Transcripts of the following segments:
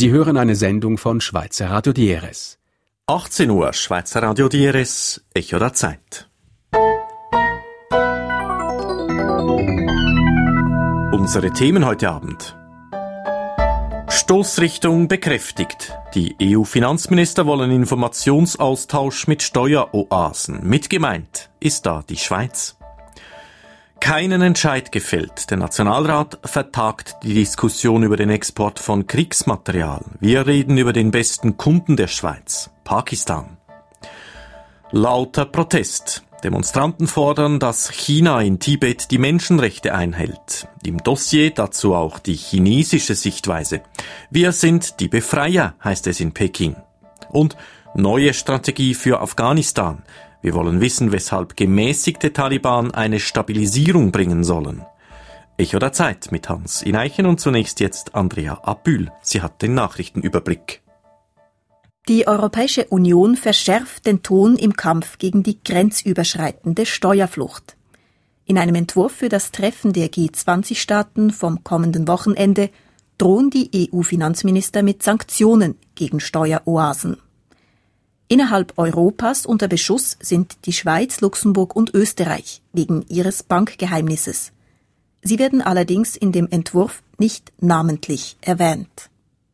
Sie hören eine Sendung von Schweizer Radio DRS. 18 Uhr, Schweizer Radio DRS, Echo der Zeit. Unsere Themen heute Abend. Stoßrichtung bekräftigt. Die EU-Finanzminister wollen Informationsaustausch mit Steueroasen. Mit gemeint ist da die Schweiz. Keinen Entscheid gefällt. Der Nationalrat vertagt die Diskussion über den Export von Kriegsmaterial. Wir reden über den besten Kunden der Schweiz, Pakistan. Lauter Protest. Demonstranten fordern, dass China in Tibet die Menschenrechte einhält. Im Dossier dazu auch die chinesische Sichtweise. Wir sind die Befreier, heißt es in Peking. Und neue Strategie für Afghanistan. Wir wollen wissen, weshalb gemäßigte Taliban eine Stabilisierung bringen sollen. Echo der Zeit mit Hans Ineichen und zunächst jetzt Andrea Abühl. Sie hat den Nachrichtenüberblick. Die Europäische Union verschärft den Ton im Kampf gegen die grenzüberschreitende Steuerflucht. In einem Entwurf für das Treffen der G20-Staaten vom kommenden Wochenende drohen die EU-Finanzminister mit Sanktionen gegen Steueroasen. Innerhalb Europas unter Beschuss sind die Schweiz, Luxemburg und Österreich wegen ihres Bankgeheimnisses. Sie werden allerdings in dem Entwurf nicht namentlich erwähnt.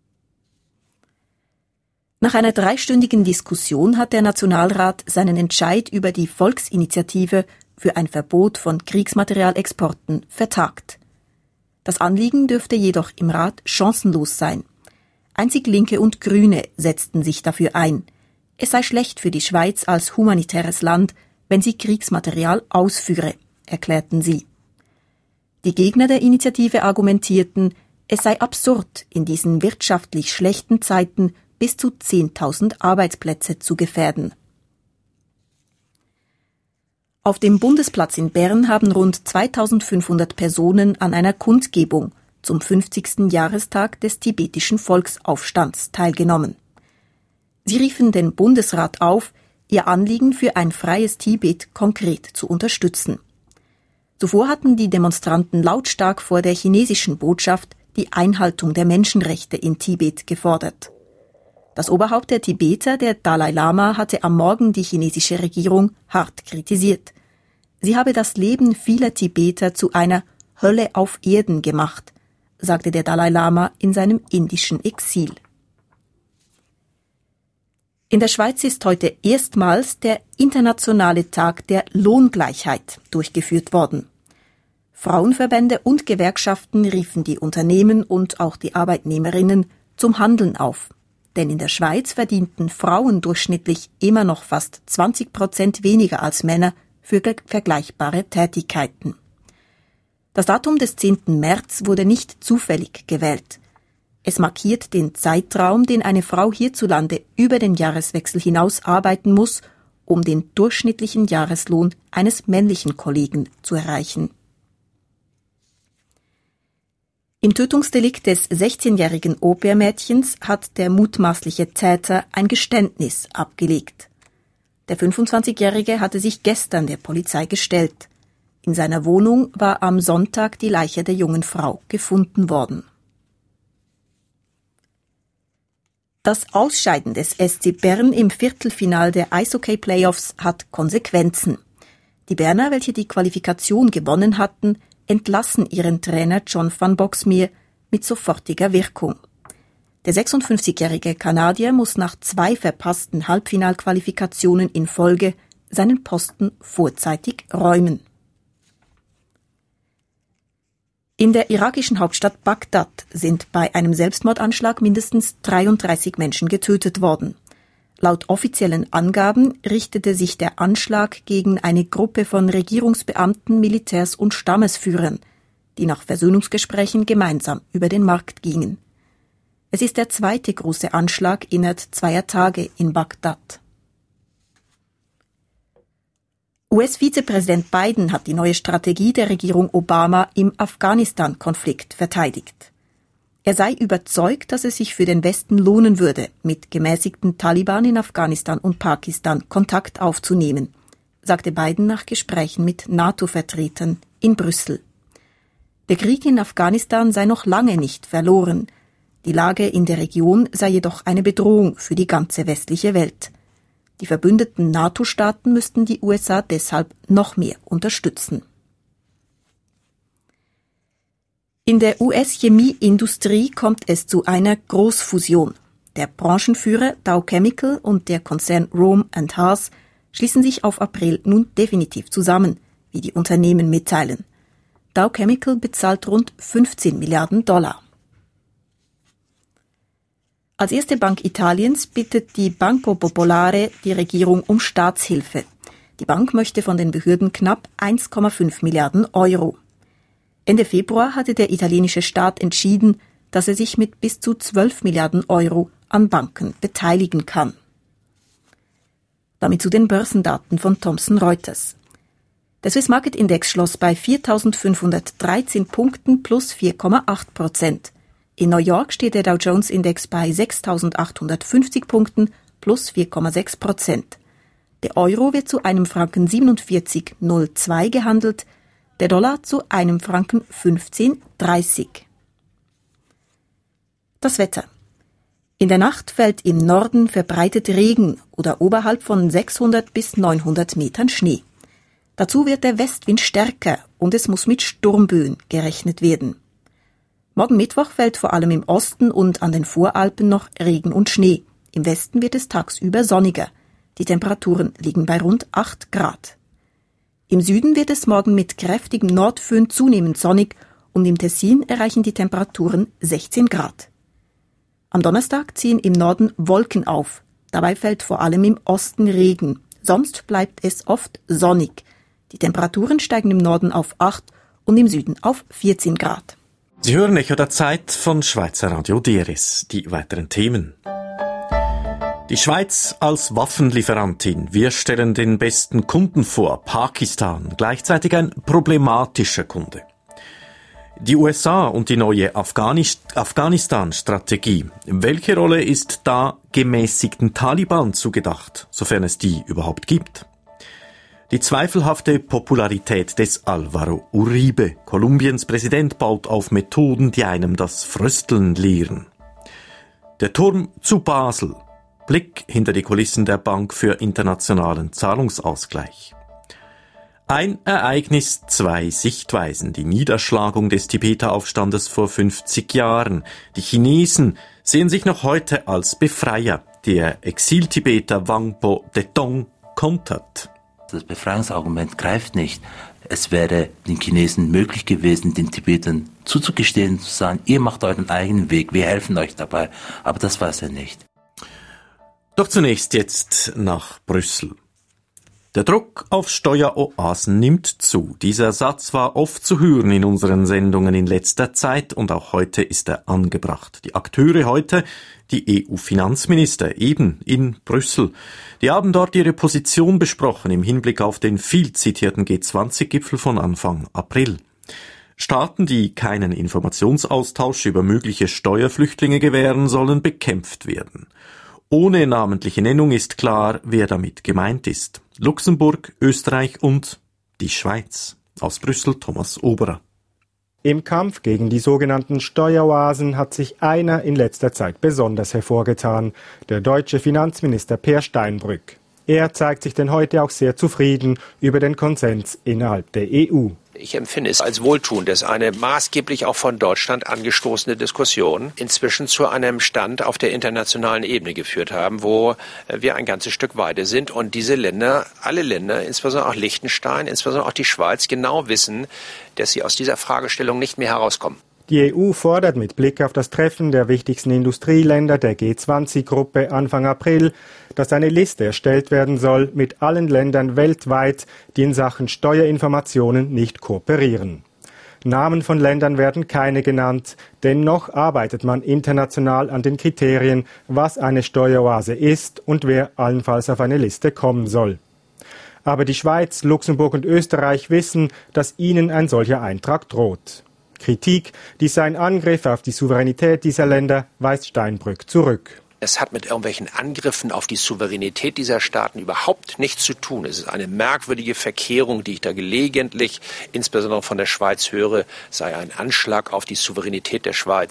Nach einer 3-stündigen Diskussion hat der Nationalrat seinen Entscheid über die Volksinitiative für ein Verbot von Kriegsmaterialexporten vertagt. Das Anliegen dürfte jedoch im Rat chancenlos sein. Einzig Linke und Grüne setzten sich dafür ein. Es sei schlecht für die Schweiz als humanitäres Land, wenn sie Kriegsmaterial ausführe, erklärten sie. Die Gegner der Initiative argumentierten, es sei absurd, in diesen wirtschaftlich schlechten Zeiten bis zu 10.000 Arbeitsplätze zu gefährden. Auf dem Bundesplatz in Bern haben rund 2.500 Personen an einer Kundgebung zum 50. Jahrestag des tibetischen Volksaufstands teilgenommen. Sie riefen den Bundesrat auf, ihr Anliegen für ein freies Tibet konkret zu unterstützen. Zuvor hatten die Demonstranten lautstark vor der chinesischen Botschaft die Einhaltung der Menschenrechte in Tibet gefordert. Das Oberhaupt der Tibeter, der Dalai Lama, hatte am Morgen die chinesische Regierung hart kritisiert. Sie habe das Leben vieler Tibeter zu einer Hölle auf Erden gemacht, sagte der Dalai Lama in seinem indischen Exil. In der Schweiz ist heute erstmals der internationale Tag der Lohngleichheit durchgeführt worden. Frauenverbände und Gewerkschaften riefen die Unternehmen und auch die Arbeitnehmerinnen zum Handeln auf. Denn in der Schweiz verdienten Frauen durchschnittlich immer noch fast 20% weniger als Männer für vergleichbare Tätigkeiten. Das Datum des 10. März wurde nicht zufällig gewählt. Es markiert den Zeitraum, den eine Frau hierzulande über den Jahreswechsel hinaus arbeiten muss, um den durchschnittlichen Jahreslohn eines männlichen Kollegen zu erreichen. Im Tötungsdelikt des 16-jährigen Au-pair-Mädchens hat der mutmaßliche Täter ein Geständnis abgelegt. Der 25-Jährige hatte sich gestern der Polizei gestellt. In seiner Wohnung war am Sonntag die Leiche der jungen Frau gefunden worden. Das Ausscheiden des SC Bern im Viertelfinal der Eishockey-Playoffs hat Konsequenzen. Die Berner, welche die Qualifikation gewonnen hatten, entlassen ihren Trainer John van Boxmeer mit sofortiger Wirkung. Der 56-jährige Kanadier muss nach 2 verpassten Halbfinalqualifikationen in Folge seinen Posten vorzeitig räumen. In der irakischen Hauptstadt Bagdad sind bei einem Selbstmordanschlag mindestens 33 Menschen getötet worden. Laut offiziellen Angaben richtete sich der Anschlag gegen eine Gruppe von Regierungsbeamten, Militärs und Stammesführern, die nach Versöhnungsgesprächen gemeinsam über den Markt gingen. Es ist der 2. große Anschlag innerhalb 2 Tage in Bagdad. US-Vizepräsident Biden hat die neue Strategie der Regierung Obama im Afghanistan-Konflikt verteidigt. Er sei überzeugt, dass es sich für den Westen lohnen würde, mit gemäßigten Taliban in Afghanistan und Pakistan Kontakt aufzunehmen, sagte Biden nach Gesprächen mit NATO-Vertretern in Brüssel. Der Krieg in Afghanistan sei noch lange nicht verloren. Die Lage in der Region sei jedoch eine Bedrohung für die ganze westliche Welt. Die verbündeten NATO-Staaten müssten die USA deshalb noch mehr unterstützen. In der US-Chemieindustrie kommt es zu einer Großfusion. Der Branchenführer Dow Chemical und der Konzern Rome & Haas schließen sich auf April nun definitiv zusammen, wie die Unternehmen mitteilen. Dow Chemical bezahlt rund 15 Milliarden Dollar. Als erste Bank Italiens bittet die Banco Popolare die Regierung um Staatshilfe. Die Bank möchte von den Behörden knapp 1,5 Milliarden Euro. Ende Februar hatte der italienische Staat entschieden, dass er sich mit bis zu 12 Milliarden Euro an Banken beteiligen kann. Damit zu den Börsendaten von Thomson Reuters. Der Swiss Market Index schloss bei 4.513 Punkten plus 4,8%. In New York steht der Dow Jones Index bei 6.850 Punkten plus 4,6%. Der Euro wird zu einem Franken 47,02 gehandelt, der Dollar zu einem Franken 15,30. Das Wetter. In der Nacht fällt im Norden verbreitet Regen oder oberhalb von 600 bis 900 Metern Schnee. Dazu wird der Westwind stärker und es muss mit Sturmböen gerechnet werden. Morgen Mittwoch fällt vor allem im Osten und an den Voralpen noch Regen und Schnee. Im Westen wird es tagsüber sonniger. Die Temperaturen liegen bei rund 8 Grad. Im Süden wird es morgen mit kräftigem Nordföhn zunehmend sonnig und im Tessin erreichen die Temperaturen 16 Grad. Am Donnerstag ziehen im Norden Wolken auf. Dabei fällt vor allem im Osten Regen. Sonst bleibt es oft sonnig. Die Temperaturen steigen im Norden auf 8 und im Süden auf 14 Grad. Sie hören Echo der Zeit von Schweizer Radio DRS. Die weiteren Themen. Die Schweiz als Waffenlieferantin. Wir stellen den besten Kunden vor. Pakistan. Gleichzeitig ein problematischer Kunde. Die USA und die neue Afghanistan-Strategie. Welche Rolle ist da gemäßigten Taliban zugedacht, sofern es die überhaupt gibt? Die zweifelhafte Popularität des Álvaro Uribe. Kolumbiens Präsident baut auf Methoden, die einem das Frösteln lehren. Der Turm zu Basel. Blick hinter die Kulissen der Bank für internationalen Zahlungsausgleich. Ein Ereignis, zwei Sichtweisen. Die Niederschlagung des Tibeter-Aufstandes vor 50 Jahren. Die Chinesen sehen sich noch heute als Befreier. Der Exil-Tibeter Wangpo Detong kontert. Das Befreiungsargument greift nicht. Es wäre den Chinesen möglich gewesen, den Tibetern zuzugestehen, zu sagen, ihr macht euren eigenen Weg, wir helfen euch dabei. Aber das weiß er nicht. Doch zunächst jetzt nach Brüssel. Der Druck auf Steueroasen nimmt zu. Dieser Satz war oft zu hören in unseren Sendungen in letzter Zeit und auch heute ist er angebracht. Die Akteure heute, die EU-Finanzminister, eben in Brüssel. Die haben dort ihre Position besprochen im Hinblick auf den viel zitierten G20-Gipfel von Anfang April. Staaten, die keinen Informationsaustausch über mögliche Steuerflüchtlinge gewähren, sollen bekämpft werden. Ohne namentliche Nennung ist klar, wer damit gemeint ist. Luxemburg, Österreich und die Schweiz. Aus Brüssel Thomas Oberer. Im Kampf gegen die sogenannten Steueroasen hat sich einer in letzter Zeit besonders hervorgetan, der deutsche Finanzminister Peer Steinbrück. Er zeigt sich denn heute auch sehr zufrieden über den Konsens innerhalb der EU. Ich empfinde es als wohltuend, dass eine maßgeblich auch von Deutschland angestoßene Diskussion inzwischen zu einem Stand auf der internationalen Ebene geführt haben, wo wir ein ganzes Stück weiter sind und diese Länder, alle Länder, insbesondere auch Liechtenstein, insbesondere auch die Schweiz, genau wissen, dass sie aus dieser Fragestellung nicht mehr herauskommen. Die EU fordert mit Blick auf das Treffen der wichtigsten Industrieländer der G20-Gruppe Anfang April, dass eine Liste erstellt werden soll mit allen Ländern weltweit, die in Sachen Steuerinformationen nicht kooperieren. Namen von Ländern werden keine genannt, dennoch arbeitet man international an den Kriterien, was eine Steueroase ist und wer allenfalls auf eine Liste kommen soll. Aber die Schweiz, Luxemburg und Österreich wissen, dass ihnen ein solcher Eintrag droht. Kritik, dies sei ein Angriff auf die Souveränität dieser Länder, weist Steinbrück zurück. Es hat mit irgendwelchen Angriffen auf die Souveränität dieser Staaten überhaupt nichts zu tun. Es ist eine merkwürdige Verkehrung, die ich da gelegentlich, insbesondere von der Schweiz höre, sei ein Anschlag auf die Souveränität der Schweiz.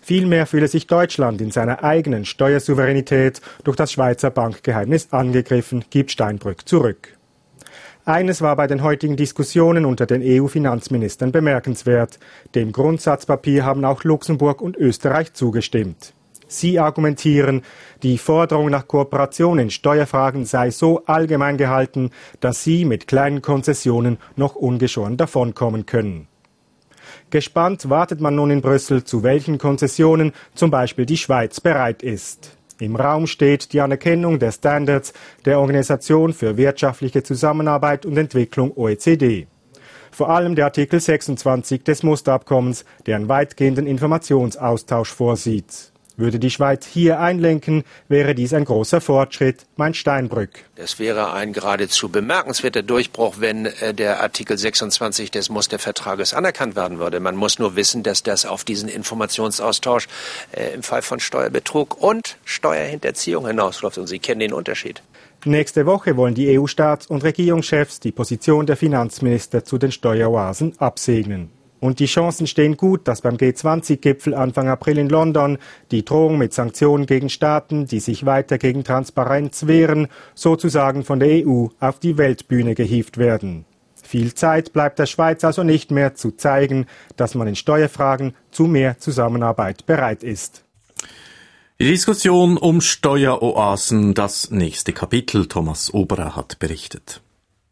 Vielmehr fühle sich Deutschland in seiner eigenen Steuersouveränität durch das Schweizer Bankgeheimnis angegriffen, gibt Steinbrück zurück. Eines war bei den heutigen Diskussionen unter den EU-Finanzministern bemerkenswert. Dem Grundsatzpapier haben auch Luxemburg und Österreich zugestimmt. Sie argumentieren, die Forderung nach Kooperation in Steuerfragen sei so allgemein gehalten, dass sie mit kleinen Konzessionen noch ungeschoren davonkommen können. Gespannt wartet man nun in Brüssel, zu welchen Konzessionen zum Beispiel die Schweiz bereit ist. Im Raum steht die Anerkennung der Standards der Organisation für wirtschaftliche Zusammenarbeit und Entwicklung OECD. Vor allem der Artikel 26 des Musterabkommens, der einen weitgehenden Informationsaustausch vorsieht. Würde die Schweiz hier einlenken, wäre dies ein großer Fortschritt, meint Steinbrück. Es wäre ein geradezu bemerkenswerter Durchbruch, wenn der Artikel 26 des Mustervertrages anerkannt werden würde. Man muss nur wissen, dass das auf diesen Informationsaustausch im Fall von Steuerbetrug und Steuerhinterziehung hinausläuft. Und Sie kennen den Unterschied. Nächste Woche wollen die EU-Staats- und Regierungschefs die Position der Finanzminister zu den Steueroasen absegnen. Und die Chancen stehen gut, dass beim G20-Gipfel Anfang April in London die Drohung mit Sanktionen gegen Staaten, die sich weiter gegen Transparenz wehren, sozusagen von der EU auf die Weltbühne gehievt werden. Viel Zeit bleibt der Schweiz also nicht mehr zu zeigen, dass man in Steuerfragen zu mehr Zusammenarbeit bereit ist. Die Diskussion um Steueroasen, das nächste Kapitel. Thomas Oberer hat berichtet.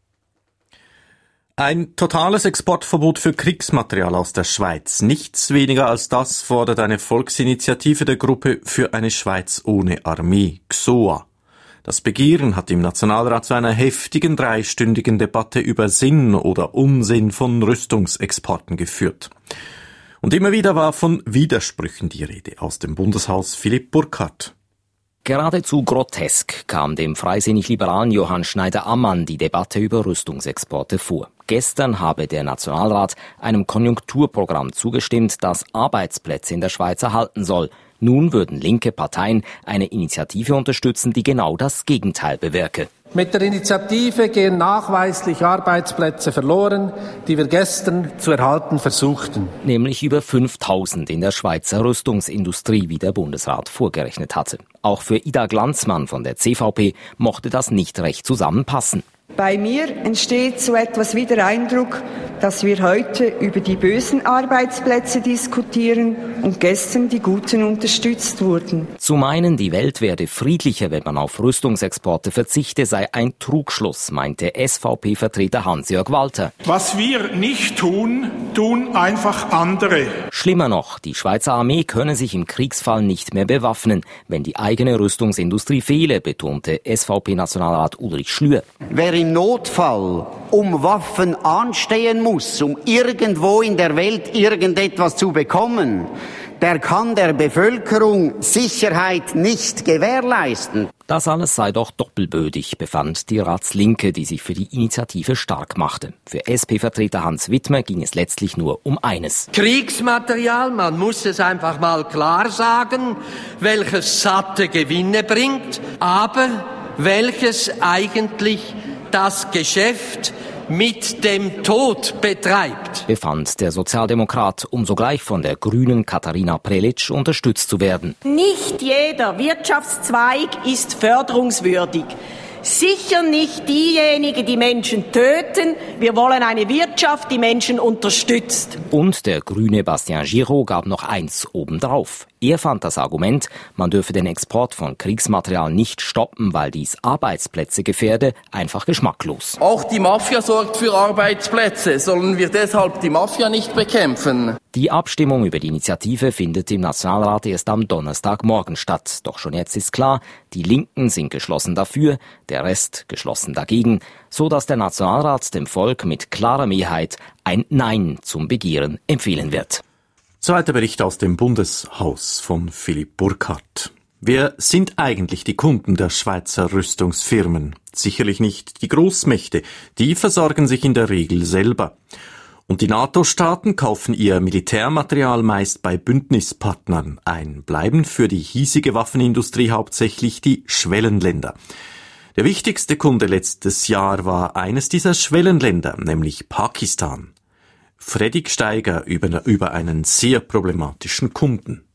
Ein totales Exportverbot für Kriegsmaterial aus der Schweiz. Nichts weniger als das fordert eine Volksinitiative der Gruppe für eine Schweiz ohne Armee, XOA. Das Begehren hat im Nationalrat zu einer heftigen 3-stündigen Debatte über Sinn oder Unsinn von Rüstungsexporten geführt. Und immer wieder war von Widersprüchen die Rede. Aus dem Bundeshaus Philipp Burkhardt. Geradezu grotesk kam dem freisinnig-liberalen Johann Schneider-Ammann die Debatte über Rüstungsexporte vor. Gestern habe der Nationalrat einem Konjunkturprogramm zugestimmt, das Arbeitsplätze in der Schweiz erhalten soll. Nun würden linke Parteien eine Initiative unterstützen, die genau das Gegenteil bewirke. Mit der Initiative gehen nachweislich Arbeitsplätze verloren, die wir gestern zu erhalten versuchten. Nämlich über 5.000 in der Schweizer Rüstungsindustrie, wie der Bundesrat vorgerechnet hatte. Auch für Ida Glanzmann von der CVP mochte das nicht recht zusammenpassen. Bei mir entsteht so etwas wie der Eindruck, dass wir heute über die bösen Arbeitsplätze diskutieren und gestern die guten unterstützt wurden. Zu meinen, die Welt werde friedlicher, wenn man auf Rüstungsexporte verzichte, sei ein Trugschluss, meinte SVP-Vertreter Hans-Jörg Walter. Was wir nicht tun, tun einfach andere. Schlimmer noch, die Schweizer Armee könne sich im Kriegsfall nicht mehr bewaffnen, wenn die eigene Rüstungsindustrie fehle, betonte SVP-Nationalrat Ulrich Schlür. Wer im Notfall um Waffen anstehen muss, um irgendwo in der Welt irgendetwas zu bekommen, der kann der Bevölkerung Sicherheit nicht gewährleisten. Das alles sei doch doppelbödig, befand die Ratslinke, die sich für die Initiative stark machte. Für SP-Vertreter Hans Wittmer ging es letztlich nur um eines. Kriegsmaterial, man muss es einfach mal klar sagen, welches satte Gewinne bringt, aber welches eigentlich das Geschäft mit dem Tod betreibt, befand der Sozialdemokrat, um sogleich von der grünen Katharina Prelitsch unterstützt zu werden. Nicht jeder Wirtschaftszweig ist förderungswürdig. Sicher nicht diejenigen, die Menschen töten. Wir wollen eine Wirtschaft, die Menschen unterstützt. Und der grüne Bastien Giraud gab noch eins obendrauf. Er fand das Argument, man dürfe den Export von Kriegsmaterial nicht stoppen, weil dies Arbeitsplätze gefährde, einfach geschmacklos. Auch die Mafia sorgt für Arbeitsplätze. Sollen wir deshalb die Mafia nicht bekämpfen? Die Abstimmung über die Initiative findet im Nationalrat erst am Donnerstagmorgen statt. Doch schon jetzt ist klar, die Linken sind geschlossen dafür, der Rest geschlossen dagegen, so dass der Nationalrat dem Volk mit klarer Mehrheit ein Nein zum Begehren empfehlen wird. Zweiter Bericht aus dem Bundeshaus von Philipp Burkhardt. Wer sind eigentlich die Kunden der Schweizer Rüstungsfirmen? Sicherlich nicht die Großmächte, die versorgen sich in der Regel selber. Und die NATO-Staaten kaufen ihr Militärmaterial meist bei Bündnispartnern ein, bleiben für die hiesige Waffenindustrie hauptsächlich die Schwellenländer. Der wichtigste Kunde letztes Jahr war eines dieser Schwellenländer, nämlich Pakistan. Fredrik Steiger über einen sehr problematischen Kunden.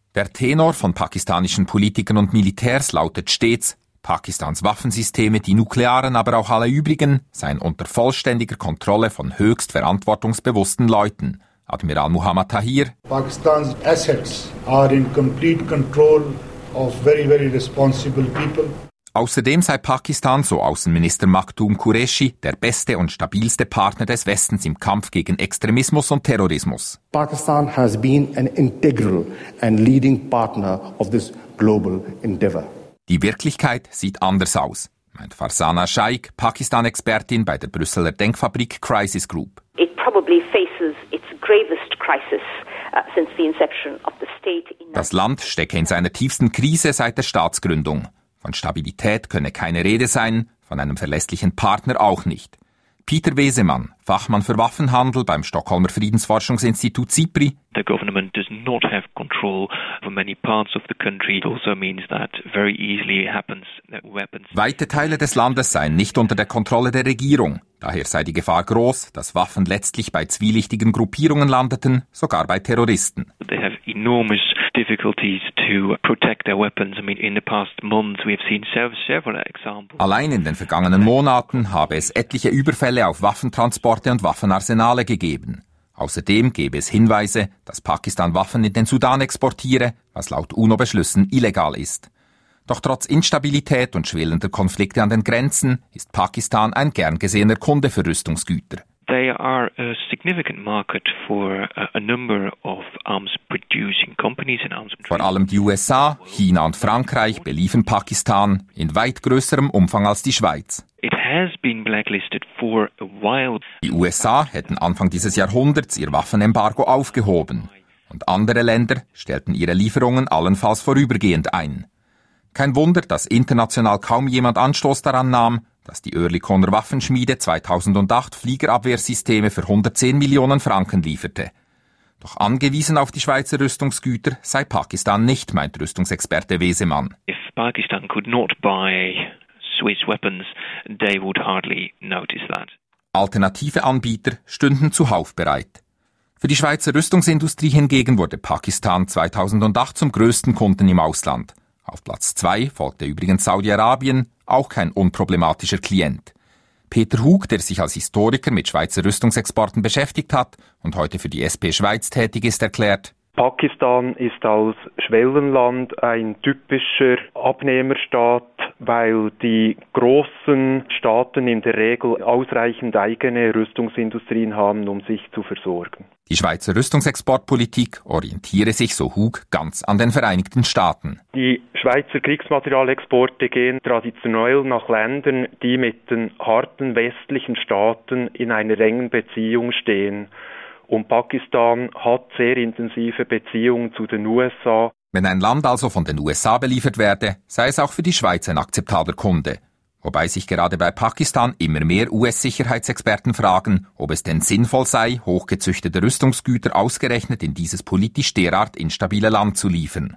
Der Tenor von pakistanischen Politikern und Militärs lautet stets, Pakistans Waffensysteme, die nuklearen, aber auch alle übrigen, seien unter vollständiger Kontrolle von höchst verantwortungsbewussten Leuten. Admiral Muhammad Tahir. Pakistan's assets are in complete control of very, very responsible people. Außerdem sei Pakistan, so Außenminister Maktoum Qureshi, der beste und stabilste Partner des Westens im Kampf gegen Extremismus und Terrorismus. Pakistan has been an integral and leading partner of this global endeavor. Die Wirklichkeit sieht anders aus, meint Farzana Shaikh, Pakistan-Expertin bei der Brüsseler Denkfabrik Crisis Group. It probably faces its gravest crisis since the inception of the state. Das Land stecke in seiner tiefsten Krise seit der Staatsgründung. Von Stabilität könne keine Rede sein, von einem verlässlichen Partner auch nicht. Peter Wesemann, Fachmann für Waffenhandel beim Stockholmer Friedensforschungsinstitut SIPRI. The government does not have control over many parts of the country. It also means that very easily happens that weapons. Weite Teile des Landes seien nicht unter der Kontrolle der Regierung. Daher sei die Gefahr groß, dass Waffen letztlich bei zwielichtigen Gruppierungen landeten, sogar bei Terroristen. They have enormous difficulties to protect their weapons. I mean, in the past months we have seen several examples. Allein in den vergangenen Monaten habe es etliche Überfälle auf Waffentransporte und Waffenarsenale gegeben. Außerdem gebe es Hinweise, dass Pakistan Waffen in den Sudan exportiere, was laut UNO-Beschlüssen illegal ist. Doch trotz Instabilität und schwelender Konflikte an den Grenzen ist Pakistan ein gern gesehener Kunde für Rüstungsgüter. They are a significant market for a number of arms-producing companies and arms. Vor allem die USA, China und Frankreich beliefern Pakistan in weit größerem Umfang als die Schweiz. It has been blacklisted for a while. Die USA hätten Anfang dieses Jahrhunderts ihr Waffenembargo aufgehoben und andere Länder stellten ihre Lieferungen allenfalls vorübergehend ein. Kein Wunder, dass international kaum jemand Anstoß daran nahm, dass die Oerlikonner Waffenschmiede 2008 Fliegerabwehrsysteme für 110 Millionen Franken lieferte. Doch angewiesen auf die Schweizer Rüstungsgüter sei Pakistan nicht, meint Rüstungsexperte Wesemann. If Pakistan could not buy Swiss weapons, they would hardly notice that. Alternative Anbieter stünden zuhauf bereit. Für die Schweizer Rüstungsindustrie hingegen wurde Pakistan 2008 zum größten Kunden im Ausland. Auf Platz 2 folgte übrigens Saudi-Arabien, auch kein unproblematischer Klient. Peter Hug, der sich als Historiker mit Schweizer Rüstungsexporten beschäftigt hat und heute für die SP Schweiz tätig ist, erklärt: Pakistan ist als Schwellenland ein typischer Abnehmerstaat, weil die großen Staaten in der Regel ausreichend eigene Rüstungsindustrien haben, um sich zu versorgen. Die Schweizer Rüstungsexportpolitik orientiere sich, so Hug, ganz an den Vereinigten Staaten. Die Schweizer Kriegsmaterialexporte gehen traditionell nach Ländern, die mit den harten westlichen Staaten in einer engen Beziehung stehen. Und Pakistan hat sehr intensive Beziehungen zu den USA. Wenn ein Land also von den USA beliefert werde, sei es auch für die Schweiz ein akzeptabler Kunde. Wobei sich gerade bei Pakistan immer mehr US-Sicherheitsexperten fragen, ob es denn sinnvoll sei, hochgezüchtete Rüstungsgüter ausgerechnet in dieses politisch derart instabile Land zu liefern.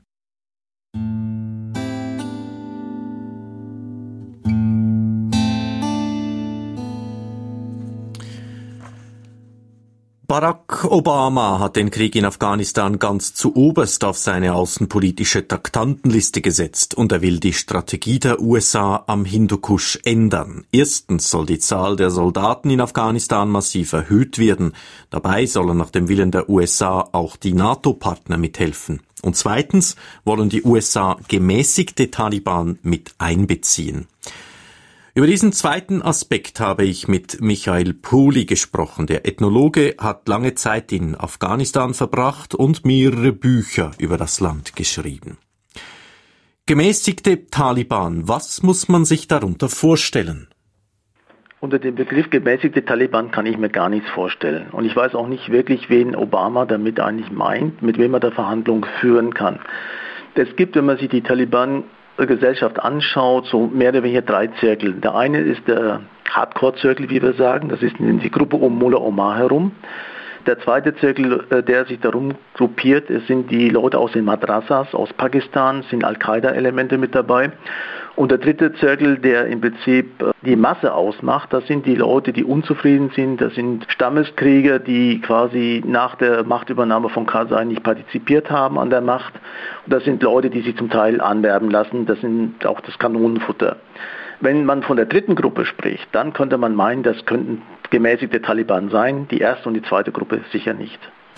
Barack Obama hat den Krieg in Afghanistan ganz zu oberst auf seine außenpolitische Taktantenliste gesetzt und er will die Strategie der USA am Hindukusch ändern. Erstens soll die Zahl der Soldaten in Afghanistan massiv erhöht werden. Dabei sollen nach dem Willen der USA auch die NATO-Partner mithelfen. Und zweitens wollen die USA gemäßigte Taliban mit einbeziehen. Über diesen zweiten Aspekt habe ich mit Michael Poli gesprochen. Der Ethnologe hat lange Zeit in Afghanistan verbracht und mehrere Bücher über das Land geschrieben. Gemäßigte Taliban, was muss man sich darunter vorstellen? Unter dem Begriff gemäßigte Taliban kann ich mir gar nichts vorstellen. Und ich weiß auch nicht wirklich, wen Obama damit eigentlich meint, mit wem er da Verhandlungen führen kann. Es gibt, wenn man sich die Taliban-Gesellschaft anschaut, so mehr oder weniger 3 Zirkel. Der eine ist der Hardcore-Zirkel, wie wir sagen, das ist die Gruppe um Mullah Omar herum. Der zweite Zirkel, der sich darum gruppiert, es sind die Leute aus den Madrasas aus Pakistan, sind Al-Qaida-Elemente mit dabei. Und der dritte Zirkel, der im Prinzip die Masse ausmacht, das sind die Leute, die unzufrieden sind. Das sind Stammeskrieger, die quasi nach der Machtübernahme von Karzai nicht partizipiert haben an der Macht. Und das sind Leute, die sich zum Teil anwerben lassen. Das sind auch das Kanonenfutter. Wenn man von der dritten Gruppe spricht, dann könnte man meinen, das könnten gemäßigte Taliban sein. Die erste und die zweite Gruppe sicher nicht.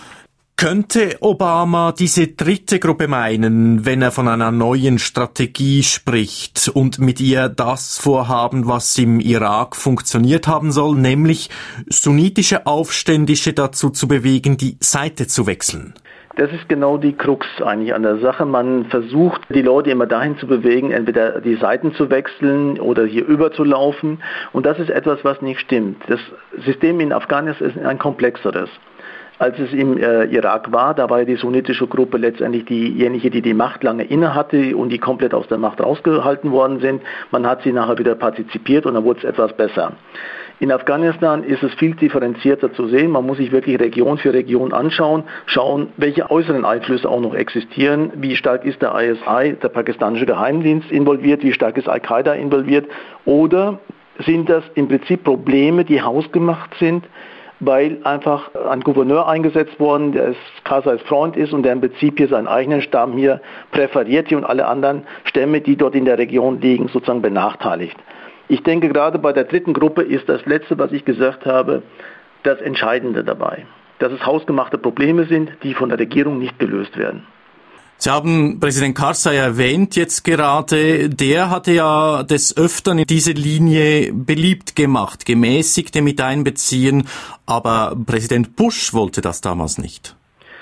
Könnte Obama diese dritte Gruppe meinen, wenn er von einer neuen Strategie spricht und mit ihr das vorhaben, was im Irak funktioniert haben soll, nämlich sunnitische Aufständische dazu zu bewegen, die Seite zu wechseln? Das ist genau die Krux eigentlich an der Sache. Man versucht, die Leute immer dahin zu bewegen, entweder die Seiten zu wechseln oder hier überzulaufen. Und das ist etwas, was nicht stimmt. Das System in Afghanistan ist ein komplexeres. Als es im Irak war, da war die sunnitische Gruppe letztendlich diejenige, die die Macht lange inne hatte und die komplett aus der Macht rausgehalten worden sind. Man hat sie nachher wieder partizipiert und dann wurde es etwas besser. In Afghanistan ist es viel differenzierter zu sehen. Man muss sich wirklich Region für Region anschauen, schauen, welche äußeren Einflüsse auch noch existieren. Wie stark ist der ISI, der pakistanische Geheimdienst, involviert? Wie stark ist Al-Qaida involviert? Oder sind das im Prinzip Probleme, die hausgemacht sind, weil einfach ein Gouverneur eingesetzt worden, der Karzais Freund ist und der im Prinzip hier seinen eigenen Stamm hier präferiert hier und alle anderen Stämme, die dort in der Region liegen, sozusagen benachteiligt. Ich denke, gerade bei der dritten Gruppe ist das Letzte, was ich gesagt habe, das Entscheidende dabei. Dass es hausgemachte Probleme sind, die von der Regierung nicht gelöst werden. Sie haben Präsident Karzai erwähnt jetzt gerade. Der hatte ja des Öfteren diese Linie beliebt gemacht, gemäßigte mit einbeziehen. Aber Präsident Bush wollte das damals nicht.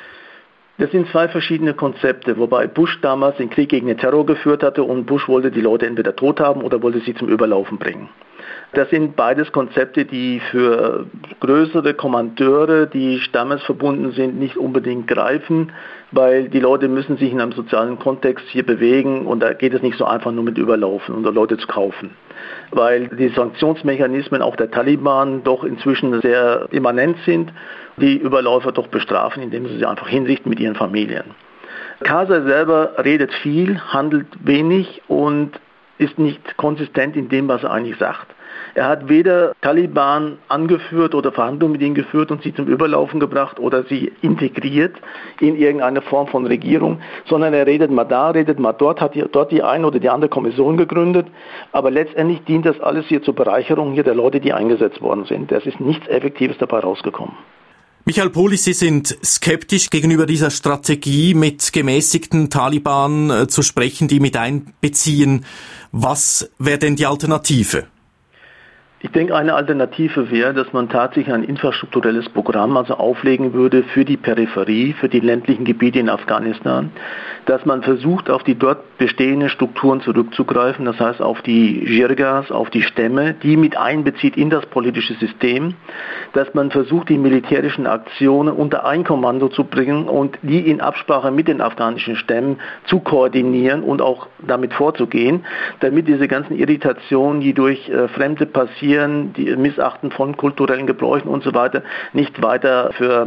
Das sind zwei verschiedene Konzepte, wobei Bush damals den Krieg gegen den Terror geführt hatte und Bush wollte die Leute entweder tot haben oder wollte sie zum Überlaufen bringen. Das sind beides Konzepte, die für größere Kommandeure, die stammesverbunden sind, nicht unbedingt greifen, weil die Leute müssen sich in einem sozialen Kontext hier bewegen und da geht es nicht so einfach nur mit Überlaufen und Leute zu kaufen. Weil die Sanktionsmechanismen auch der Taliban doch inzwischen sehr immanent sind, die Überläufer doch bestrafen, indem sie einfach hinrichten mit ihren Familien. Karzai selber redet viel, handelt wenig und ist nicht konsistent in dem, was er eigentlich sagt. Er hat weder Taliban angeführt oder Verhandlungen mit ihnen geführt und sie zum Überlaufen gebracht oder sie integriert in irgendeine Form von Regierung, sondern er redet mal da, redet mal dort, hat dort die eine oder die andere Kommission gegründet, aber letztendlich dient das alles hier zur Bereicherung hier der Leute, die eingesetzt worden sind. Es ist nichts Effektives dabei rausgekommen. Michael Poli, Sie sind skeptisch gegenüber dieser Strategie, mit gemäßigten Taliban zu sprechen, die mit einbeziehen. Was wäre denn die Alternative? Ich denke, eine Alternative wäre, dass man tatsächlich ein infrastrukturelles Programm auflegen würde für die Peripherie, für die ländlichen Gebiete in Afghanistan, dass man versucht, auf die dort bestehenden Strukturen zurückzugreifen, das heißt auf die Jirgas, auf die Stämme, die mit einbezieht in das politische System, dass man versucht, die militärischen Aktionen unter ein Kommando zu bringen und die in Absprache mit den afghanischen Stämmen zu koordinieren und auch damit vorzugehen, damit diese ganzen Irritationen, die durch Fremde passieren, die Missachten von kulturellen Gebräuchen und so weiter, nicht weiter für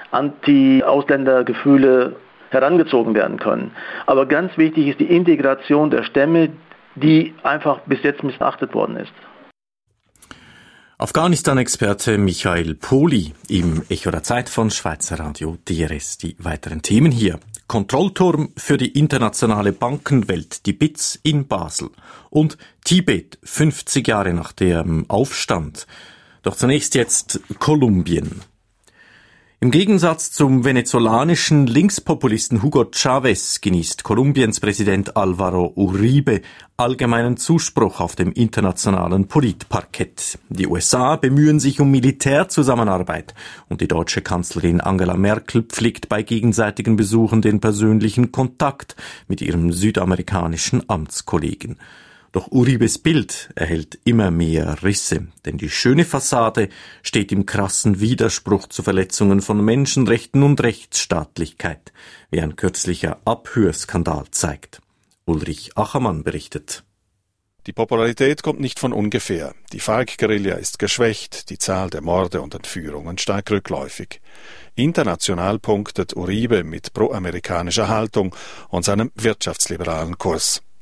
Anti-Ausländergefühle herangezogen werden können. Aber ganz wichtig ist die Integration der Stämme, die einfach bis jetzt missachtet worden ist. Afghanistan-Experte Michael Poli im Echo der Zeit von Schweizer Radio DRS. Die weiteren Themen hier. Kontrollturm für die internationale Bankenwelt, die BITS in Basel. Und Tibet, 50 Jahre nach dem Aufstand. Doch zunächst jetzt Kolumbien. Im Gegensatz zum venezolanischen Linkspopulisten Hugo Chavez genießt Kolumbiens Präsident Álvaro Uribe allgemeinen Zuspruch auf dem internationalen Politparkett. Die USA bemühen sich um Militärzusammenarbeit und die deutsche Kanzlerin Angela Merkel pflegt bei gegenseitigen Besuchen den persönlichen Kontakt mit ihrem südamerikanischen Amtskollegen. Doch Uribes Bild erhält immer mehr Risse, denn die schöne Fassade steht im krassen Widerspruch zu Verletzungen von Menschenrechten und Rechtsstaatlichkeit, wie ein kürzlicher Abhörskandal zeigt. Ulrich Achermann berichtet. Die Popularität kommt nicht von ungefähr. Die FARC-Guerilla ist geschwächt, die Zahl der Morde und Entführungen stark rückläufig. International punktet Uribe mit proamerikanischer Haltung und seinem wirtschaftsliberalen Kurs.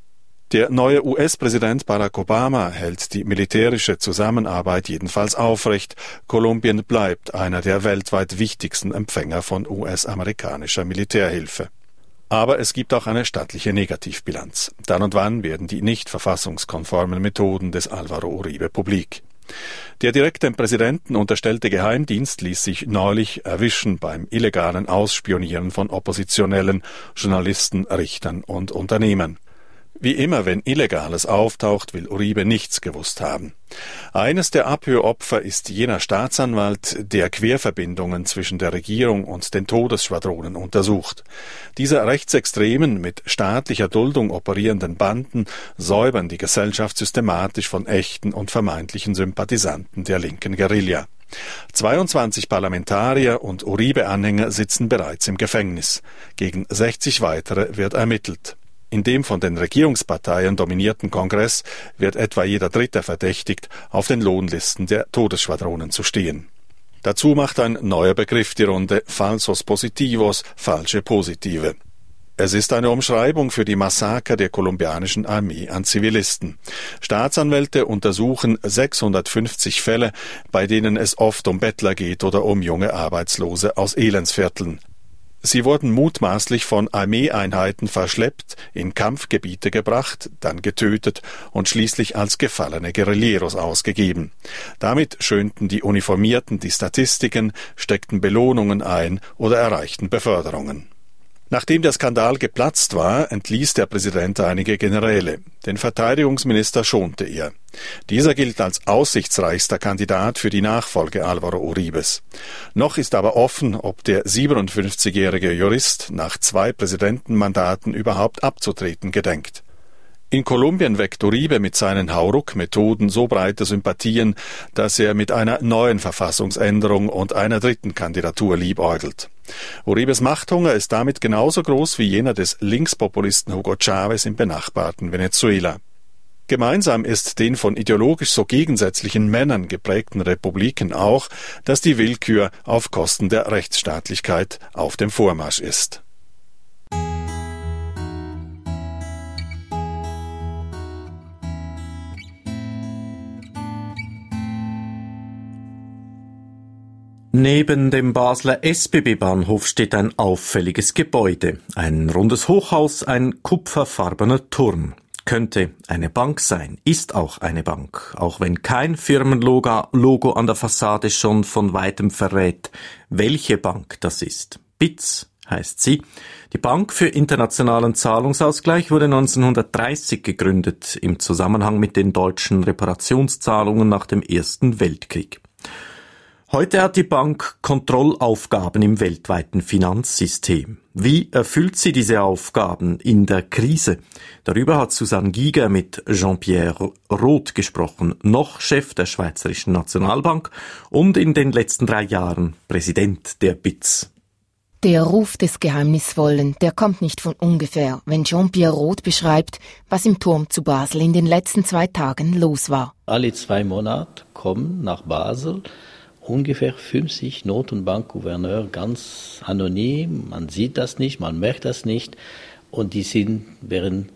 Der neue US-Präsident Barack Obama hält die militärische Zusammenarbeit jedenfalls aufrecht. Kolumbien bleibt einer der weltweit wichtigsten Empfänger von US-amerikanischer Militärhilfe. Aber es gibt auch eine staatliche Negativbilanz. Dann und wann werden die nicht verfassungskonformen Methoden des Álvaro Uribe publik. Der direkt dem Präsidenten unterstellte Geheimdienst ließ sich neulich erwischen beim illegalen Ausspionieren von Oppositionellen, Journalisten, Richtern und Unternehmern. Wie immer, wenn Illegales auftaucht, will Uribe nichts gewusst haben. Eines der Abhöropfer ist jener Staatsanwalt, der Querverbindungen zwischen der Regierung und den Todesschwadronen untersucht. Diese rechtsextremen, mit staatlicher Duldung operierenden Banden säubern die Gesellschaft systematisch von echten und vermeintlichen Sympathisanten der linken Guerilla. 22 Parlamentarier und Uribe-Anhänger sitzen bereits im Gefängnis. Gegen 60 weitere wird ermittelt. In dem von den Regierungsparteien dominierten Kongress wird etwa jeder Dritte verdächtigt, auf den Lohnlisten der Todesschwadronen zu stehen. Dazu macht ein neuer Begriff die Runde: Falsos Positivos, falsche Positive. Es ist eine Umschreibung für die Massaker der kolumbianischen Armee an Zivilisten. Staatsanwälte untersuchen 650 Fälle, bei denen es oft um Bettler geht oder um junge Arbeitslose aus Elendsvierteln. Sie wurden mutmaßlich von Armeeeinheiten verschleppt, in Kampfgebiete gebracht, dann getötet und schließlich als gefallene Guerilleros ausgegeben. Damit schönten die Uniformierten die Statistiken, steckten Belohnungen ein oder erreichten Beförderungen. Nachdem der Skandal geplatzt war, entließ der Präsident einige Generäle. Den Verteidigungsminister schonte er. Dieser gilt als aussichtsreichster Kandidat für die Nachfolge Álvaro Uribes. Noch ist aber offen, ob der 57-jährige Jurist nach 2 Präsidentenmandaten überhaupt abzutreten gedenkt. In Kolumbien weckt Uribe mit seinen Hauruck-Methoden so breite Sympathien, dass er mit einer neuen Verfassungsänderung und einer 3. Kandidatur liebäugelt. Uribes Machthunger ist damit genauso groß wie jener des Linkspopulisten Hugo Chávez im benachbarten Venezuela. Gemeinsam ist den von ideologisch so gegensätzlichen Männern geprägten Republiken auch, dass die Willkür auf Kosten der Rechtsstaatlichkeit auf dem Vormarsch ist. Neben dem Basler SBB-Bahnhof steht ein auffälliges Gebäude. Ein rundes Hochhaus, ein kupferfarbener Turm. Könnte eine Bank sein, ist auch eine Bank, auch wenn kein Firmenlogo an der Fassade schon von weitem verrät, welche Bank das ist. BIZ heißt sie. Die Bank für internationalen Zahlungsausgleich wurde 1930 gegründet, im Zusammenhang mit den deutschen Reparationszahlungen nach dem Ersten Weltkrieg. Heute hat die Bank Kontrollaufgaben im weltweiten Finanzsystem. Wie erfüllt sie diese Aufgaben in der Krise? Darüber hat Susanne Giger mit Jean-Pierre Roth gesprochen, noch Chef der Schweizerischen Nationalbank und in den letzten 3 Jahren Präsident der BIZ. Der Ruf des Geheimnisvollen, der kommt nicht von ungefähr, wenn Jean-Pierre Roth beschreibt, was im Turm zu Basel in den letzten 2 Tagen los war. Alle 2 Monate kommen nach Basel ungefähr 50 Not- und Bankgouverneure ganz anonym. Man sieht das nicht, man merkt das nicht. Und die sind während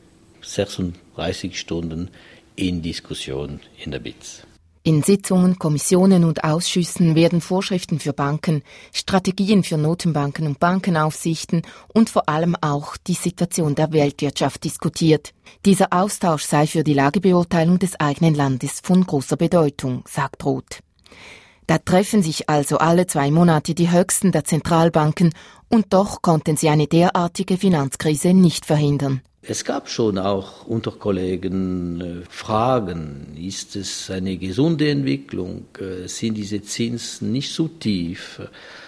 36 Stunden in Diskussion in der BIZ. In Sitzungen, Kommissionen und Ausschüssen werden Vorschriften für Banken, Strategien für Notenbanken und Bankenaufsichten und vor allem auch die Situation der Weltwirtschaft diskutiert. Dieser Austausch sei für die Lagebeurteilung des eigenen Landes von großer Bedeutung, sagt Roth. Da treffen sich also alle 2 Monate die Höchsten der Zentralbanken und doch konnten sie eine derartige Finanzkrise nicht verhindern. Es gab schon auch unter Kollegen Fragen, ist es eine gesunde Entwicklung, sind diese Zinsen nicht zu tief,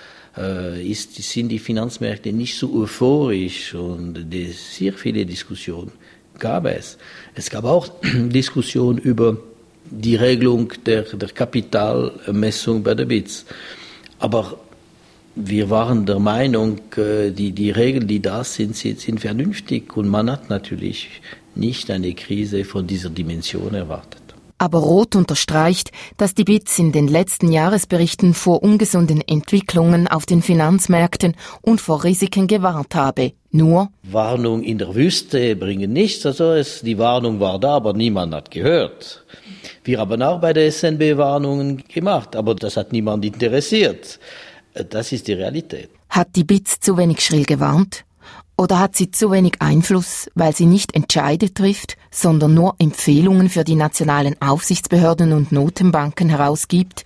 sind die Finanzmärkte nicht so euphorisch und sehr viele Diskussionen gab es. Es gab auch Diskussionen über die Regelung der Kapitalmessung bei der BIZ. Aber wir waren der Meinung, die Regeln, die da sind vernünftig und man hat natürlich nicht eine Krise von dieser Dimension erwartet. Aber Roth unterstreicht, dass die BIZ in den letzten Jahresberichten vor ungesunden Entwicklungen auf den Finanzmärkten und vor Risiken gewarnt habe. Nur Warnung in der Wüste bringen nichts. Also die Warnung war da, aber niemand hat gehört. Wir haben auch bei der SNB Warnungen gemacht, aber das hat niemand interessiert. Das ist die Realität. Hat die BIZ zu wenig schrill gewarnt? Oder hat sie zu wenig Einfluss, weil sie nicht Entscheide trifft, sondern nur Empfehlungen für die nationalen Aufsichtsbehörden und Notenbanken herausgibt?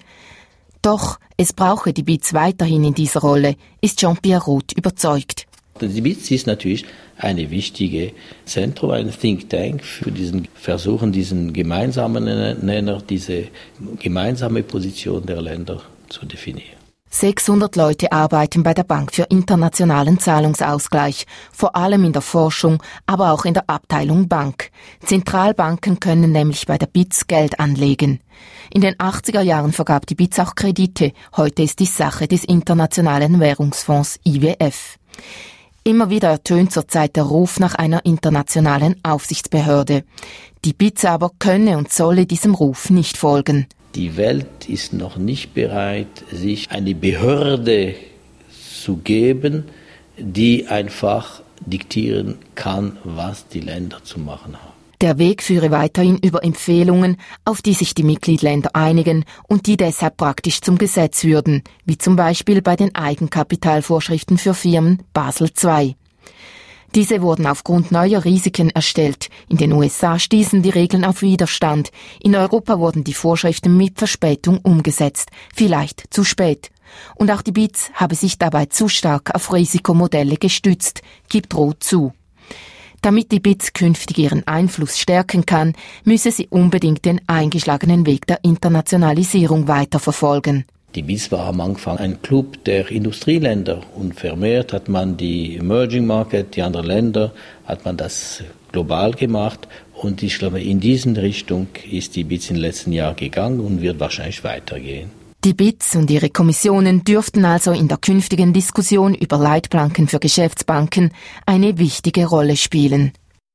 Doch es brauche die BIZ weiterhin in dieser Rolle, ist Jean-Pierre Roth überzeugt. Die BIZ ist natürlich eine wichtige Zentrum, ein Think Tank für diesen Versuchen, diesen gemeinsamen Nenner, diese gemeinsame Position der Länder zu definieren. 600 Leute arbeiten bei der Bank für internationalen Zahlungsausgleich, vor allem in der Forschung, aber auch in der Abteilung Bank. Zentralbanken können nämlich bei der BIZ Geld anlegen. In den 80er Jahren vergab die BIZ auch Kredite, heute ist die Sache des Internationalen Währungsfonds IWF. Immer wieder ertönt zurzeit der Ruf nach einer internationalen Aufsichtsbehörde. Die BIZ aber könne und solle diesem Ruf nicht folgen. Die Welt ist noch nicht bereit, sich eine Behörde zu geben, die einfach diktieren kann, was die Länder zu machen haben. Der Weg führe weiterhin über Empfehlungen, auf die sich die Mitgliedsländer einigen und die deshalb praktisch zum Gesetz würden, wie zum Beispiel bei den Eigenkapitalvorschriften für Firmen Basel II. Diese wurden aufgrund neuer Risiken erstellt. In den USA stießen die Regeln auf Widerstand. In Europa wurden die Vorschriften mit Verspätung umgesetzt. Vielleicht zu spät. Und auch die BIZ habe sich dabei zu stark auf Risikomodelle gestützt, gibt Roth zu. Damit die BIZ künftig ihren Einfluss stärken kann, müsse sie unbedingt den eingeschlagenen Weg der Internationalisierung weiterverfolgen. Die BIZ war am Anfang ein Club der Industrieländer und vermehrt hat man die Emerging Market, die anderen Länder, hat man das global gemacht und ich glaube, in diese Richtung ist die BIZ in den letzten Jahren gegangen und wird wahrscheinlich weitergehen. Die BIZ und ihre Kommissionen dürften also in der künftigen Diskussion über Leitplanken für Geschäftsbanken eine wichtige Rolle spielen.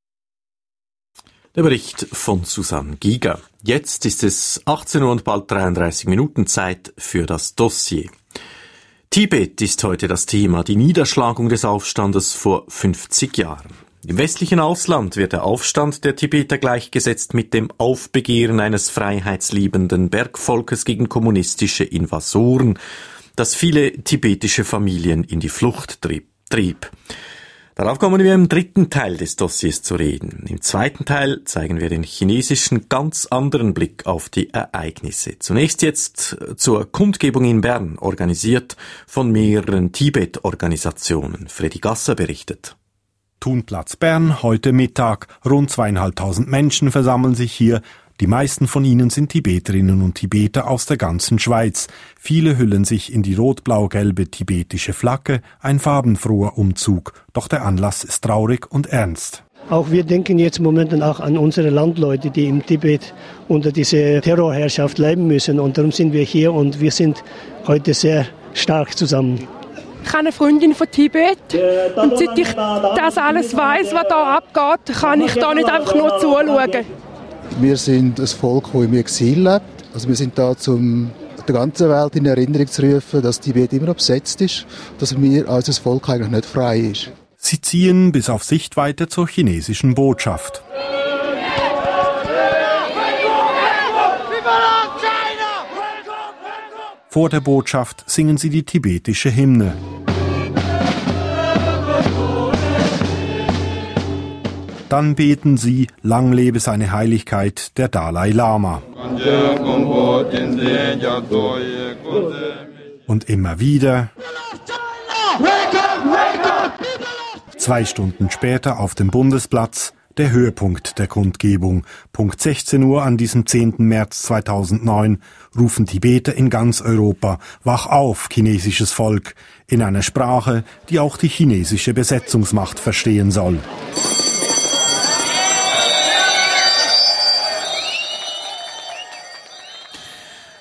Der Bericht von Susanne Giger. Jetzt ist es 18 Uhr und bald 33 Minuten Zeit für das Dossier. Tibet ist heute das Thema, die Niederschlagung des Aufstandes vor 50 Jahren. Im westlichen Ausland wird der Aufstand der Tibeter gleichgesetzt mit dem Aufbegehren eines freiheitsliebenden Bergvolkes gegen kommunistische Invasoren, das viele tibetische Familien in die Flucht trieb. Darauf kommen wir im dritten Teil des Dossiers zu reden. Im zweiten Teil zeigen wir den chinesischen ganz anderen Blick auf die Ereignisse. Zunächst jetzt zur Kundgebung in Bern, organisiert von mehreren Tibet-Organisationen. Freddy Gasser berichtet. Thunplatz Bern, heute Mittag. Rund 2.500 Menschen versammeln sich hier. Die meisten von ihnen sind Tibeterinnen und Tibeter aus der ganzen Schweiz. Viele hüllen sich in die rot-blau-gelbe tibetische Flagge, ein farbenfroher Umzug. Doch der Anlass ist traurig und ernst. Auch wir denken jetzt momentan auch an unsere Landleute, die im Tibet unter dieser Terrorherrschaft leben müssen. Und darum sind wir hier und wir sind heute sehr stark zusammen. Ich habe eine Freundin von Tibet und seit ich das alles weiss, was da abgeht, kann ich da nicht einfach nur zuschauen. Wir sind ein Volk, das im Exil lebt. Also wir sind da, um der ganzen Welt in Erinnerung zu rufen, dass Tibet immer noch besetzt ist, dass wir als Volk eigentlich nicht frei ist. Sie ziehen bis auf Sichtweite zur chinesischen Botschaft. Vor der Botschaft singen sie die tibetische Hymne. Dann beten sie, lang lebe seine Heiligkeit, der Dalai Lama. Und immer wieder. 2 Stunden später auf dem Bundesplatz, der Höhepunkt der Kundgebung. Punkt 16 Uhr an diesem 10. März 2009 rufen Tibeter in ganz Europa: Wach auf, chinesisches Volk, in einer Sprache, die auch die chinesische Besetzungsmacht verstehen soll.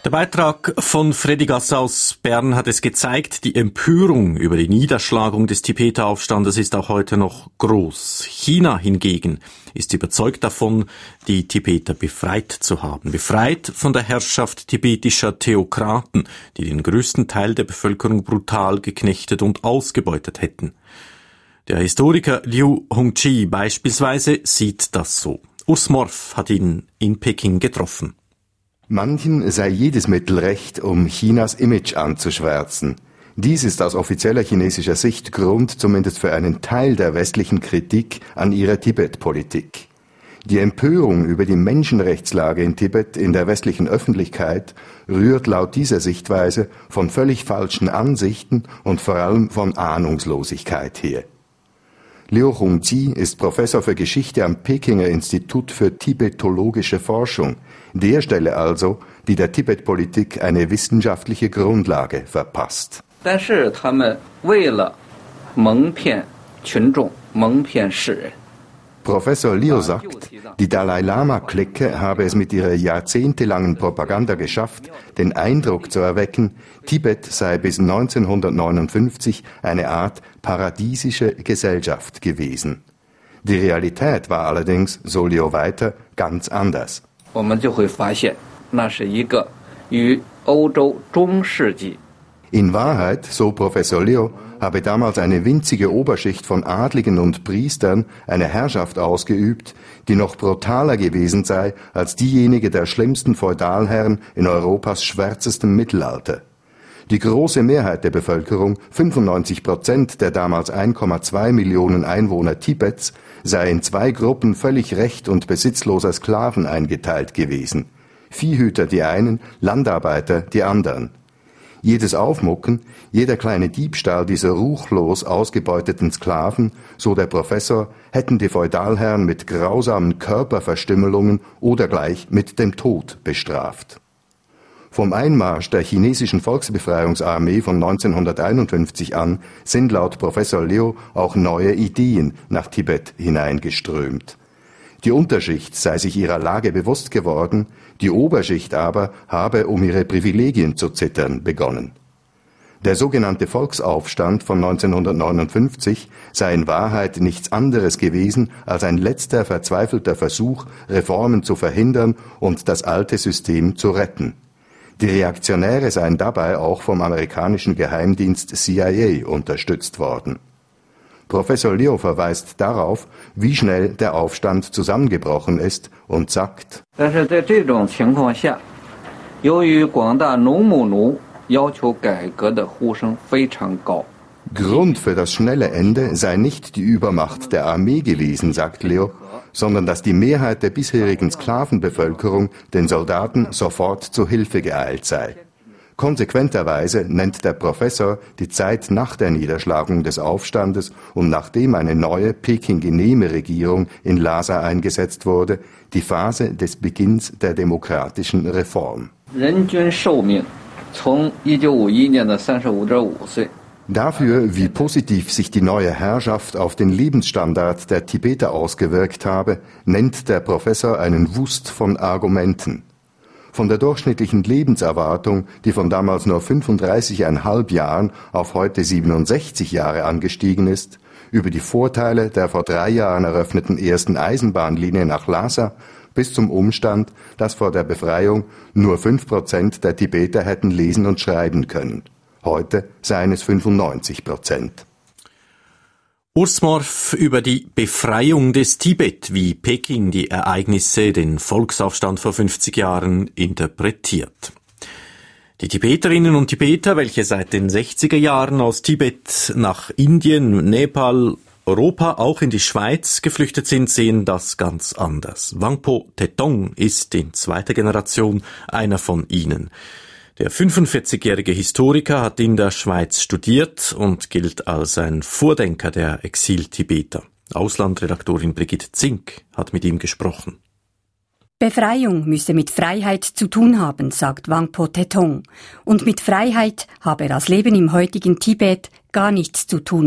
Der Beitrag von Freddy Gasser aus Bern hat es gezeigt, die Empörung über die Niederschlagung des Tibeter-Aufstandes ist auch heute noch groß. China hingegen ist überzeugt davon, die Tibeter befreit zu haben. Befreit von der Herrschaft tibetischer Theokraten, die den größten Teil der Bevölkerung brutal geknechtet und ausgebeutet hätten. Der Historiker Liu Hongqi beispielsweise sieht das so. Urs Morf hat ihn in Peking getroffen. Manchen sei jedes Mittel recht, um Chinas Image anzuschwärzen. Dies ist aus offizieller chinesischer Sicht Grund zumindest für einen Teil der westlichen Kritik an ihrer Tibet-Politik. Die Empörung über die Menschenrechtslage in Tibet in der westlichen Öffentlichkeit rührt laut dieser Sichtweise von völlig falschen Ansichten und vor allem von Ahnungslosigkeit her. Liu Hongqi ist Professor für Geschichte am Pekinger Institut für Tibetologische Forschung, der Stelle also, die der Tibet-Politik eine wissenschaftliche Grundlage verpasst. Professor Liu sagt, die Dalai-Lama-Clique habe es mit ihrer jahrzehntelangen Propaganda geschafft, den Eindruck zu erwecken, Tibet sei bis 1959 eine Art paradiesische Gesellschaft gewesen. Die Realität war allerdings, so Liu weiter, ganz anders. In Wahrheit, so Professor Liu, habe damals eine winzige Oberschicht von Adligen und Priestern eine Herrschaft ausgeübt, die noch brutaler gewesen sei als diejenige der schlimmsten Feudalherren in Europas schwärzestem Mittelalter. Die große Mehrheit der Bevölkerung, 95% der damals 1,2 Millionen Einwohner Tibets, sei in zwei Gruppen völlig recht- und besitzloser Sklaven eingeteilt gewesen. Viehhüter die einen, Landarbeiter die anderen. Jedes Aufmucken, jeder kleine Diebstahl dieser ruchlos ausgebeuteten Sklaven, so der Professor, hätten die Feudalherren mit grausamen Körperverstümmelungen oder gleich mit dem Tod bestraft. Vom Einmarsch der chinesischen Volksbefreiungsarmee von 1951 an sind laut Professor Liu auch neue Ideen nach Tibet hineingeströmt. Die Unterschicht sei sich ihrer Lage bewusst geworden, die Oberschicht aber habe um ihre Privilegien zu zittern begonnen. Der sogenannte Volksaufstand von 1959 sei in Wahrheit nichts anderes gewesen als ein letzter verzweifelter Versuch, Reformen zu verhindern und das alte System zu retten. Die Reaktionäre seien dabei auch vom amerikanischen Geheimdienst CIA unterstützt worden. Professor Liu verweist darauf, wie schnell der Aufstand zusammengebrochen ist und sagt: Grund für das schnelle Ende sei nicht die Übermacht der Armee gewesen, sagt Liu, sondern dass die Mehrheit der bisherigen Sklavenbevölkerung den Soldaten sofort zu Hilfe geeilt sei. Konsequenterweise nennt der Professor die Zeit nach der Niederschlagung des Aufstandes und nachdem eine neue Peking-genehme Regierung in Lhasa eingesetzt wurde, die Phase des Beginns der demokratischen Reform. Dafür, wie positiv sich die neue Herrschaft auf den Lebensstandard der Tibeter ausgewirkt habe, nennt der Professor einen Wust von Argumenten. Von der durchschnittlichen Lebenserwartung, die von damals nur 35,5 Jahren auf heute 67 Jahre angestiegen ist, über die Vorteile der vor 3 Jahren eröffneten ersten Eisenbahnlinie nach Lhasa bis zum Umstand, dass vor der Befreiung nur 5% der Tibeter hätten lesen und schreiben können. Heute seien es 95%. Urs Morf über die Befreiung des Tibet, wie Peking die Ereignisse, den Volksaufstand vor 50 Jahren interpretiert. Die Tibeterinnen und Tibeter, welche seit den 60er Jahren aus Tibet nach Indien, Nepal, Europa, auch in die Schweiz geflüchtet sind, sehen das ganz anders. Wangpo Thetong ist in zweiter Generation einer von ihnen. Der 45-jährige Historiker hat in der Schweiz studiert und gilt als ein Vordenker der Exil-Tibeter. Auslandredaktorin Brigitte Zink hat mit ihm gesprochen. Befreiung müsse mit Freiheit zu tun haben, sagt Wangpo Thetong. Und mit Freiheit habe das Leben im heutigen Tibet gar nichts zu tun.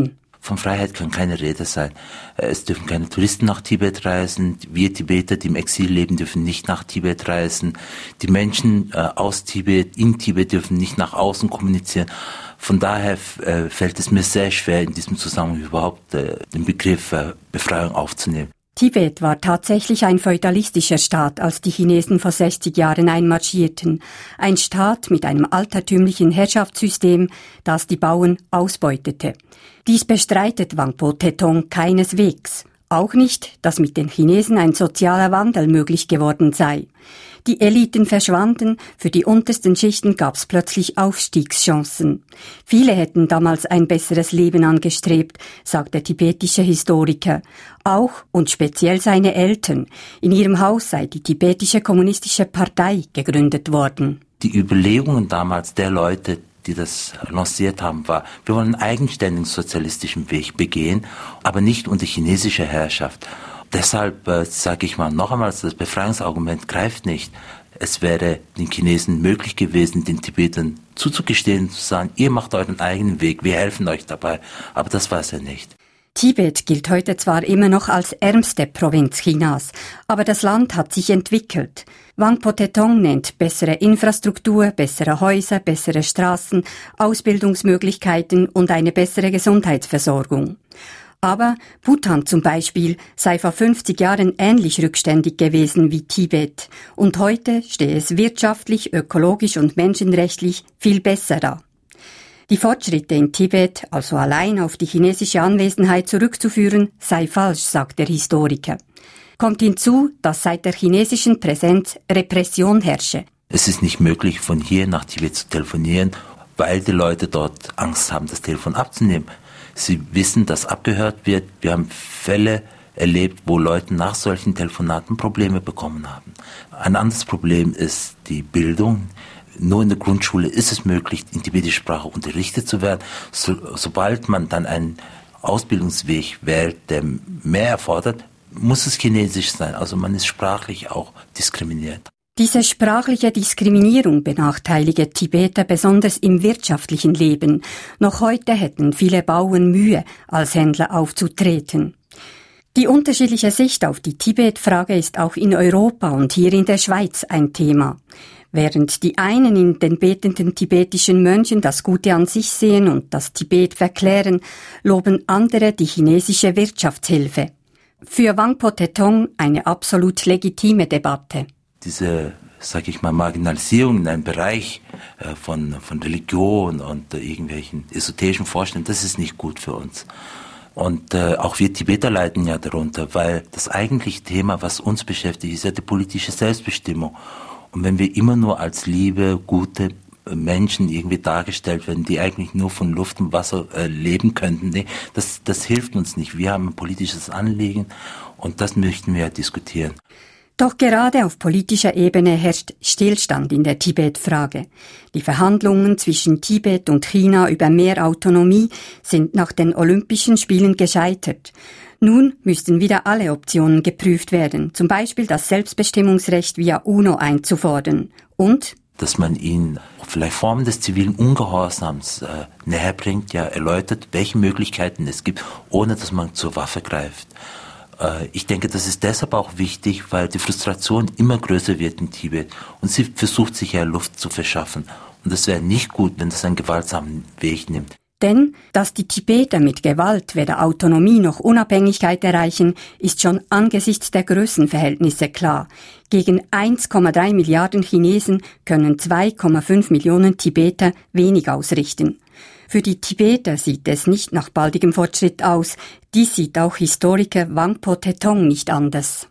Von Freiheit kann keine Rede sein. Es dürfen keine Touristen nach Tibet reisen. Wir Tibeter, die im Exil leben, dürfen nicht nach Tibet reisen. Die Menschen aus Tibet, in Tibet dürfen nicht nach außen kommunizieren. Von daher fällt es mir sehr schwer, in diesem Zusammenhang überhaupt den Begriff Befreiung aufzunehmen. Tibet war tatsächlich ein feudalistischer Staat, als die Chinesen vor 60 Jahren einmarschierten. Ein Staat mit einem altertümlichen Herrschaftssystem, das die Bauern ausbeutete. Dies bestreitet Wangpo Tethong keineswegs. Auch nicht, dass mit den Chinesen ein sozialer Wandel möglich geworden sei. Die Eliten verschwanden, für die untersten Schichten gab es plötzlich Aufstiegschancen. Viele hätten damals ein besseres Leben angestrebt, sagt der tibetische Historiker. Auch und speziell seine Eltern. In ihrem Haus sei die tibetische kommunistische Partei gegründet worden. Die Überlegungen damals der Leute, die das lanciert haben, war, wir wollen einen eigenständigen sozialistischen Weg begehen, aber nicht unter chinesischer Herrschaft. Deshalb sage ich mal noch einmal, das Befreiungsargument greift nicht. Es wäre den Chinesen möglich gewesen, den Tibetern zuzugestehen, zu sagen, ihr macht euren eigenen Weg, wir helfen euch dabei. Aber das war es ja nicht. Tibet gilt heute zwar immer noch als ärmste Provinz Chinas, aber das Land hat sich entwickelt. Wangpo Tethong nennt bessere Infrastruktur, bessere Häuser, bessere Straßen, Ausbildungsmöglichkeiten und eine bessere Gesundheitsversorgung. Aber Bhutan zum Beispiel sei vor 50 Jahren ähnlich rückständig gewesen wie Tibet. Und heute stehe es wirtschaftlich, ökologisch und menschenrechtlich viel besser da. Die Fortschritte in Tibet, also allein auf die chinesische Anwesenheit zurückzuführen, sei falsch, sagt der Historiker. Kommt hinzu, dass seit der chinesischen Präsenz Repression herrsche. Es ist nicht möglich, von hier nach Tibet zu telefonieren, weil die Leute dort Angst haben, das Telefon abzunehmen. Sie wissen, dass abgehört wird. Wir haben Fälle erlebt, wo Leute nach solchen Telefonaten Probleme bekommen haben. Ein anderes Problem ist die Bildung. Nur in der Grundschule ist es möglich, in tibetischer Sprache unterrichtet zu werden. Sobald man dann einen Ausbildungsweg wählt, der mehr erfordert, muss es Chinesisch sein. Also man ist sprachlich auch diskriminiert. Diese sprachliche Diskriminierung benachteilige Tibeter besonders im wirtschaftlichen Leben. Noch heute hätten viele Bauern Mühe, als Händler aufzutreten. Die unterschiedliche Sicht auf die Tibet-Frage ist auch in Europa und hier in der Schweiz ein Thema. Während die einen in den betenden tibetischen Mönchen das Gute an sich sehen und das Tibet verklären, loben andere die chinesische Wirtschaftshilfe. Für Wangpo Tethong eine absolut legitime Debatte. Diese, sage ich mal, Marginalisierung in einem Bereich von Religion und irgendwelchen esoterischen Vorstellungen, das ist nicht gut für uns. Und auch wir Tibeter leiden ja darunter, weil das eigentliche Thema, was uns beschäftigt, ist ja die politische Selbstbestimmung. Und wenn wir immer nur als liebe, gute Menschen irgendwie dargestellt werden, die eigentlich nur von Luft und Wasser leben könnten, nee, das hilft uns nicht. Wir haben ein politisches Anliegen und das möchten wir ja diskutieren. Doch gerade auf politischer Ebene herrscht Stillstand in der Tibet-Frage. Die Verhandlungen zwischen Tibet und China über mehr Autonomie sind nach den Olympischen Spielen gescheitert. Nun müssten wieder alle Optionen geprüft werden, zum Beispiel das Selbstbestimmungsrecht via UNO einzufordern. Und dass man ihnen vielleicht Formen des zivilen Ungehorsams näher bringt, ja erläutert, welche Möglichkeiten es gibt, ohne dass man zur Waffe greift. Ich denke, das ist deshalb auch wichtig, weil die Frustration immer größer wird in Tibet und sie versucht sich ja Luft zu verschaffen. Und es wäre nicht gut, wenn das einen gewaltsamen Weg nimmt. Denn, dass die Tibeter mit Gewalt weder Autonomie noch Unabhängigkeit erreichen, ist schon angesichts der Größenverhältnisse klar. Gegen 1,3 Milliarden Chinesen können 2,5 Millionen Tibeter wenig ausrichten. Für die Tibeter sieht es nicht nach baldigem Fortschritt aus. Dies sieht auch Historiker Wangpo Tethong nicht anders.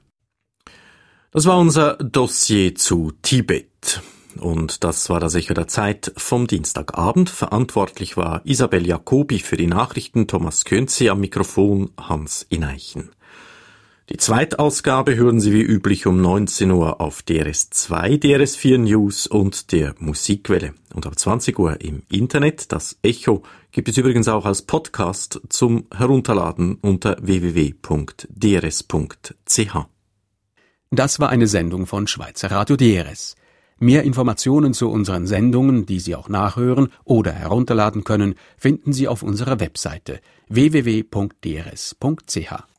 Das war unser Dossier zu Tibet. Und das war das Echo der Zeit vom Dienstagabend. Verantwortlich war Isabel Jacobi für die Nachrichten, Thomas Könzi am Mikrofon, Hans Ineichen. Die Zweitausgabe hören Sie wie üblich um 19 Uhr auf DRS2, DRS4 News und der Musikwelle. Und ab 20 Uhr im Internet. Das Echo gibt es übrigens auch als Podcast zum Herunterladen unter www.drs.ch. Das war eine Sendung von Schweizer Radio DRS. Mehr Informationen zu unseren Sendungen, die Sie auch nachhören oder herunterladen können, finden Sie auf unserer Webseite www.drs.ch.